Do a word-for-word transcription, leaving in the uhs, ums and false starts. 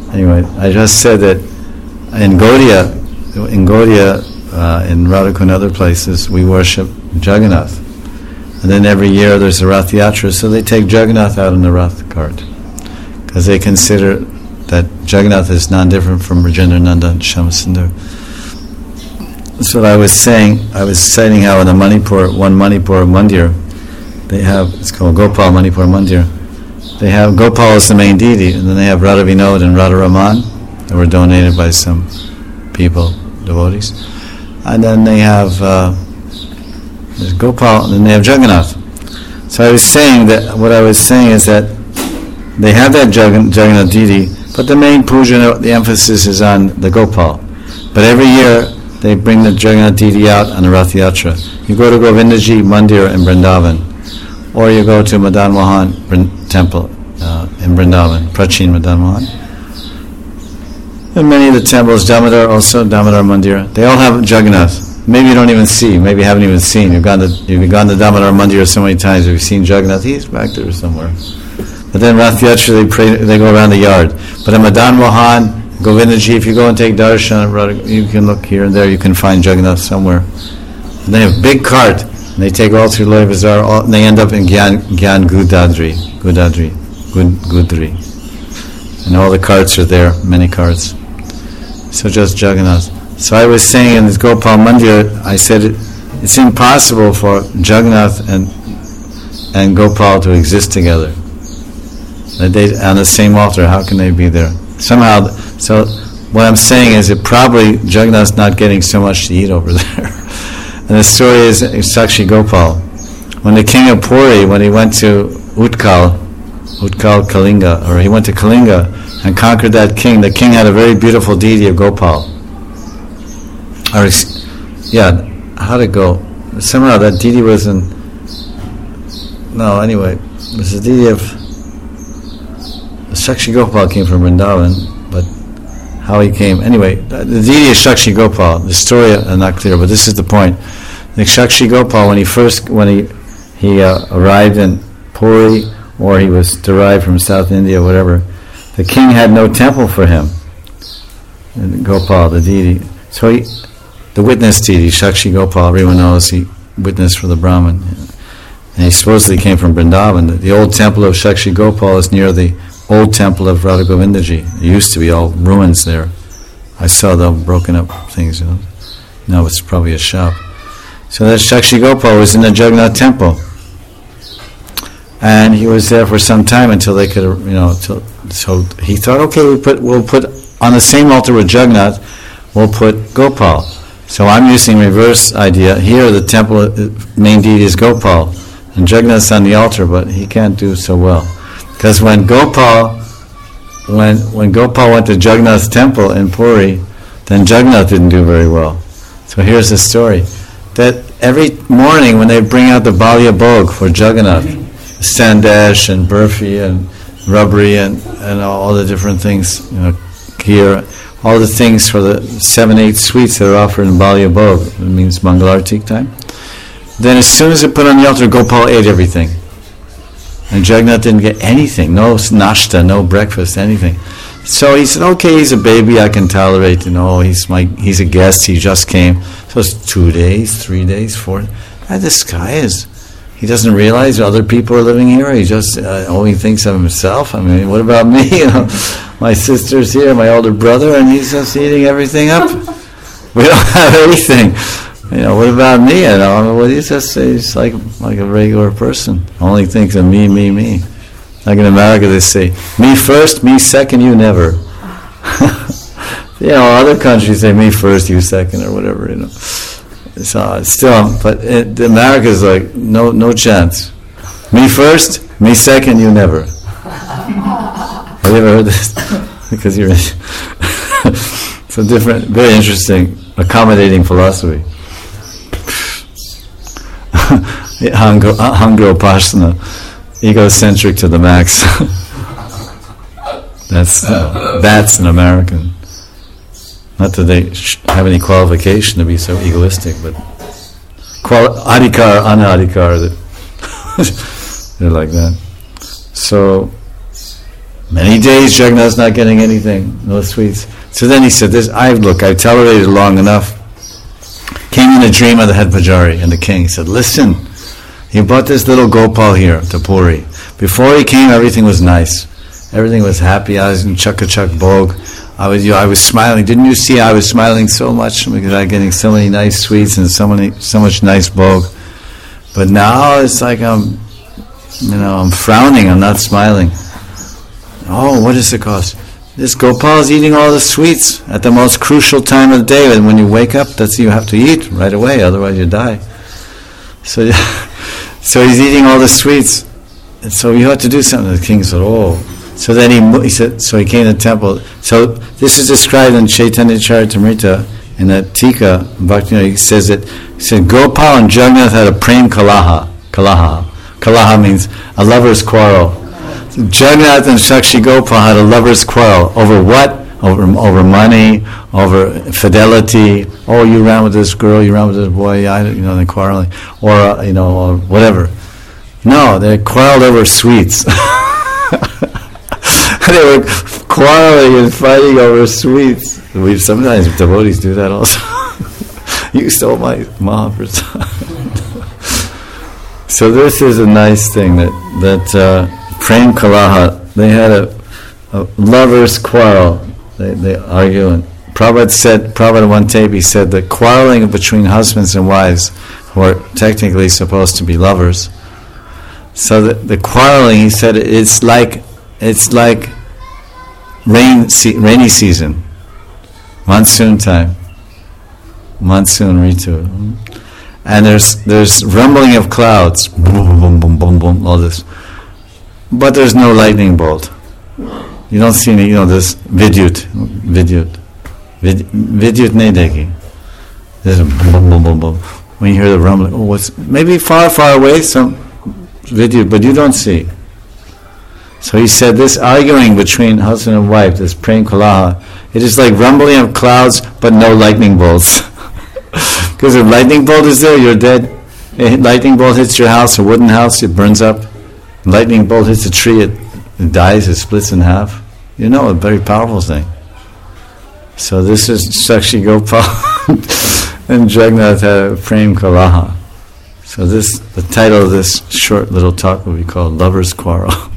Anyway, I just said that in Gaudiya, in Gaudiya, uh, in Radhakund and other places, we worship Jagannath. And then every year there's a Rath Yatra, so they take Jagannath out in the Rath cart. Because they consider that Jagannath is non-different from Rajendrananda and Shyamasundar. That's what I was saying. I was citing how in the Manipur, one Manipur Mandir, they have, it's called Gopal Manipur Mandir, they have Gopal as the main deity, and then they have Radha Vinod and Radha Raman that were donated by some people, devotees. And then they have uh, there's Gopal, and then they have Jagannath. So I was saying that, what I was saying is that they have that Jagan, Jagannath deity, but the main puja, the emphasis is on the Gopal. But every year they bring the Jagannath deity out on the Rath Yatra. You go to Govindaji Mandir in Vrindavan, or you go to Madan Mohan temple uh, in Vrindavan, Prachin Madan Mohan. And many of the temples, Damodar also, Damodar Mandir, they all have Jagannath. Maybe you don't even see, maybe you haven't even seen. You've gone to, you've gone to Damodar Mandir so many times, you've seen Jagannath, he's back there somewhere. But then Rath Yatra, they pray, they go around the yard. But in Madan Mohan, Govindaji, if you go and take darshan, you can look here and there, you can find Jagannath somewhere. And they have a big cart, and they take all through Loy Bazaar, all, and they end up in Gyan, Gyan Gudadri, Gudadri, Gud, Gudri. And all the carts are there, many carts. So just Jagannath. So I was saying in this Gopal Mandir, I said it, it's impossible for Jagannath and and Gopal to exist together. That they on the same altar, how can they be there? Somehow, so what I'm saying is that probably Jagannath's not getting so much to eat over there. And the story is Sakshi Gopal. When the king of Puri, when he went to Utkal, Utkal Kalinga, or he went to Kalinga and conquered that king, the king had a very beautiful deity of Gopal. Or, yeah, how'd it go? Somehow that deity was in, no, anyway, it was the deity of, Sakshi Gopal came from Vrindavan, but how he came, anyway, the deity is Sakshi Gopal. The story is not clear, but this is the point. The Sakshi Gopal, when he first, when he he uh, arrived in Puri, or he was derived from South India, whatever, the king had no temple for him. And Gopal, the deity. So he, the witness deity, Sakshi Gopal, everyone knows he witnessed for the Brahmin. And he supposedly came from Vrindavan. The, the old temple of Sakshi Gopal is near the old temple of Radha Govindaji. It used to be all ruins there. I saw the broken up things, you know. Now it's probably a shop. So that Sakshi Gopal was in the Jagannath temple. And he was there for some time until they could, you know, till, so he thought, okay, we put, we'll put on the same altar with Jagannath, we'll put Gopal. So I'm using reverse idea. Here the temple, main deity is Gopal, and Jagannath's on the altar, but he can't do so well. Because when Gopal, when when Gopal went to Jagannath's temple in Puri, then Jagannath didn't do very well. So here's the story. That every morning when they bring out the Balya Bhog for Jagannath, sandesh and burfi and rubbery and, and all the different things, you know, kheer, all the things for the seven, eight sweets that are offered in Balya Bhog, it means Mangalartik time. Then as soon as they put on the altar, Gopal ate everything. And Jagannath didn't get anything, no nashta, no breakfast, anything. So he said, okay, he's a baby, I can tolerate, you know, he's my, he's a guest, he just came. So it's two days, three days, four. And this guy is, he doesn't realize other people are living here, he just uh, only thinks of himself. I mean, what about me? You know, my sister's here, my older brother, and he's just eating everything up. We don't have anything. You know, what about me? You know, well, he's just he's like like a regular person. Only thinks of me, me, me. Like in America, they say, me first, me second, you never. You know, other countries say me first, you second, or whatever. You know, so still, but it, America's like no no chance. Me first, me second, you never. Have you ever heard this? Because you're it's a different, very interesting, accommodating philosophy. Hunger Upasana, egocentric to the max. that's uh, that's an American. Not that they sh- have any qualification to be so egoistic, but quali- adhikar, anadhikar, they're like that. So Many days Jagannath's not getting anything, no sweets. So then he said, "This, I look, I've tolerated long enough." Came in a dream of the head Pujari and the king. He said, "Listen, he brought this little Gopal here to Puri. Before he came, everything was nice. Everything was happy. I was in Chakachak Bhog. I was, you know, I was smiling. Didn't you see? I was smiling so much because I was getting so many nice sweets and so many, so much nice Bhog. But now it's like I'm, you know, I'm frowning. I'm not smiling. Oh, what is the cause? This Gopal is eating all the sweets at the most crucial time of the day. And when you wake up, that's you have to eat right away. Otherwise, you die. So, so he's eating all the sweets. And so you have to do something." The king said, "Oh." So then he, he said, so he came to the temple. So this is described in Chaitanya Charitamrita in that Tika. Bhakti, he says that, he said, Gopal and Jagannath had a prem kalaha. Kalaha. Kalaha means a lover's quarrel. So Jagannath and Sakshi Gopal had a lover's quarrel. Over what? Over, over money, over fidelity. Oh, you ran with this girl, you ran with this boy, I, you know, they're quarreling. Or, uh, you know, or whatever. No, they quarreled over sweets. They were quarreling and fighting over sweets. We sometimes devotees do that also. You stole my Mahaprasad. So this is a nice thing that that uh, Prem Kalaha. They had a, a lovers' quarrel. They they argue, and Prabhupada said. Prabhupada one tape he said that quarreling between husbands and wives, who are technically supposed to be lovers. So the, the quarreling, he said, it's like it's like rain se- rainy season, monsoon time, monsoon ritu, and there's there's rumbling of clouds, boom boom boom boom boom, all this, but there's no lightning bolt. You don't see any, you know, this vidyut, vidyut, vid, vidyut nahi dekhi. There's a boom boom boom boom. When you hear the rumbling, oh, what's maybe far far away some vidyut, but you don't see. So he said this arguing between husband and wife, this prem kalaha, it is like rumbling of clouds but no lightning bolts. Because if lightning bolt is there, you're dead. A lightning bolt hits your house, a wooden house, it burns up. A lightning bolt hits a tree, it, it dies, it splits in half. You know, a very powerful thing. So this is Sakshi Gopal and Jagannath had a prem kalaha. So this, the title of this short little talk will be called Lover's Quarrel.